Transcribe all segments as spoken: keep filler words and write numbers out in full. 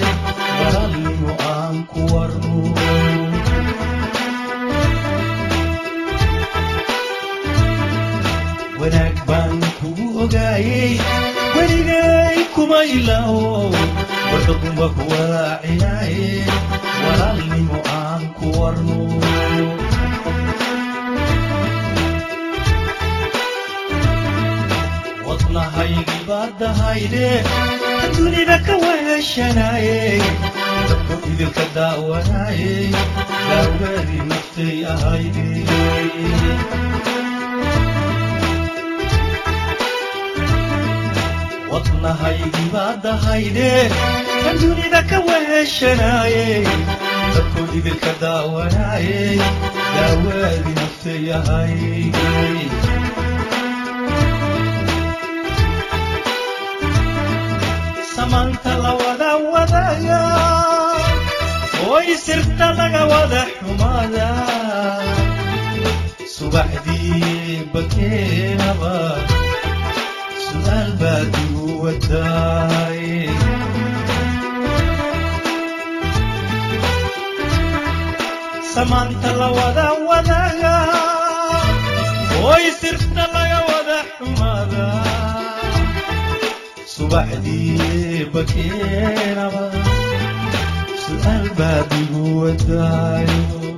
walaalnimo aan ku warno wanaag baan kugu ogaayay weligay kuma ilaawo warqadunba ku walaacinaye walaalnimo aan ku warno wadnahaygi baadahayde dunida ka weheshanaye dadku idinka daawanaye daawadi naftay ahayde wadnahaygi baadahayde dunida ka weheshanaye dadku idinka daawanaye daawadi naftay ahayde samanta la wada wadaya oy sirta laga wada xumada subaxdii bakeenaba su'aal baad igu wadaay samanta la wada wadaya oy sirta laga wada xumada subaxdii bakeenaba su'aal baad igu wadaayo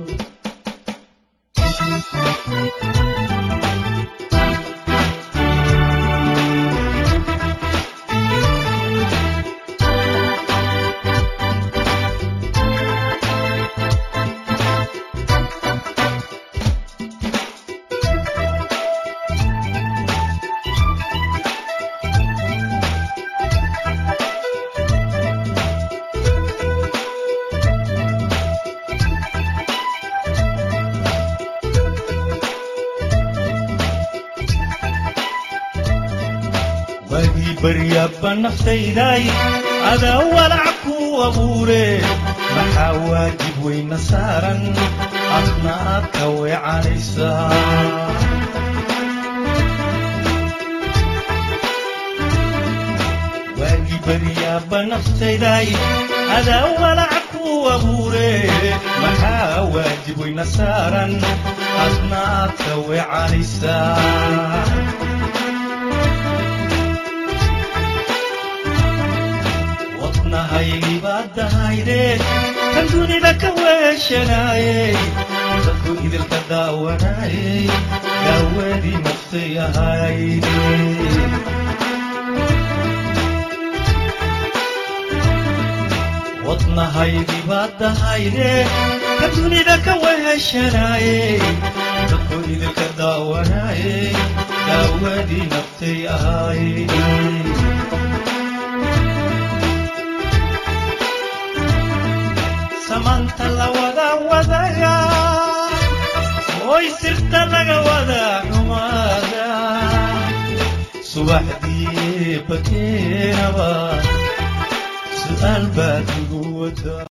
wagi baryaba naftayday ada walacku abuure maxaa waajib weyna saaran adna aad ka weecanaysaa wagi baryaba naftayday ada walacku abuure maxaa waajib weyna saaran adna aad ka weecanaysaa wadnahaygi baadahayde kan dunida ka weheshanaye dadku idinka daawanaye daawadi naftay ahayde wadnahaygi baadahayde kan dunida ka weheshanaye dadku idinka daawanaye daawadi naftay ahayde samanta la wada wadaya oy sirta laga wada xumada subaxdii bakeenaba su'aal baad igu wada